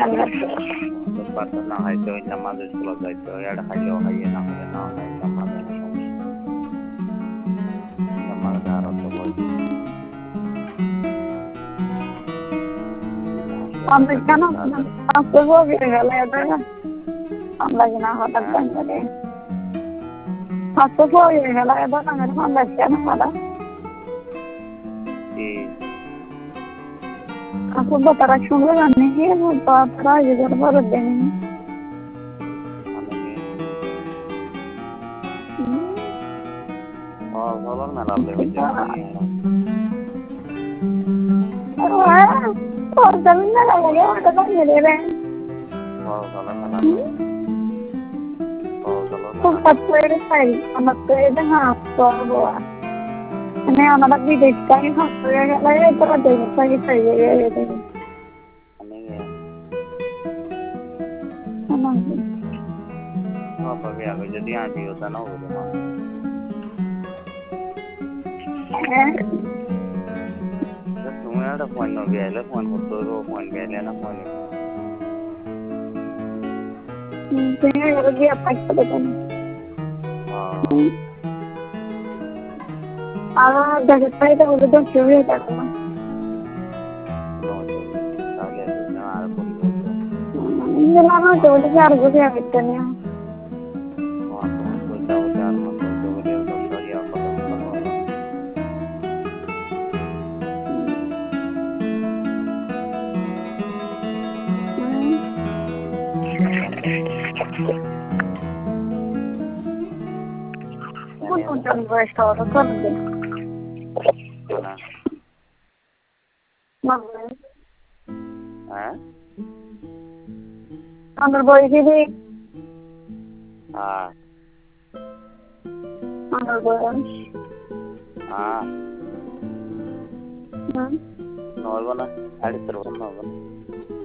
পারতো না হয়তো ওই নামাজ স্কুল যাইতো এটা খাইলেও খাইয়ে না খাইয়ে না নাই নামাজ নামাজ আর তো বলছি আমরা কেন আসতে হবে গেলে আমরা কিনা হঠাৎ করে আসতে হবে গেলে এবার আমার আমরা কেন হঠাৎ aku batara chunga ganne ke wo batara igar bar deni ভালো না লাভ লেগে যায় और जमीन ना लगे वो तो मेरे रे ভালো না तो पत्ते साई हम तो ये हाँ तो वो मैं हमारा भी देखता है हम तो ये लगे तो देखता है सही है ये pakai aku jadi anti utana udah mau semua ada phone no biaya phone hoto ro phone biaya na phone saya lagi apa itu dari saya itu udah curi tak mah ini lama tuh udah harus gue ya Bukan restoran kan deh. Mana? Ambil boy sini. Ambil boy. Nol mana? Ada terus nol mana?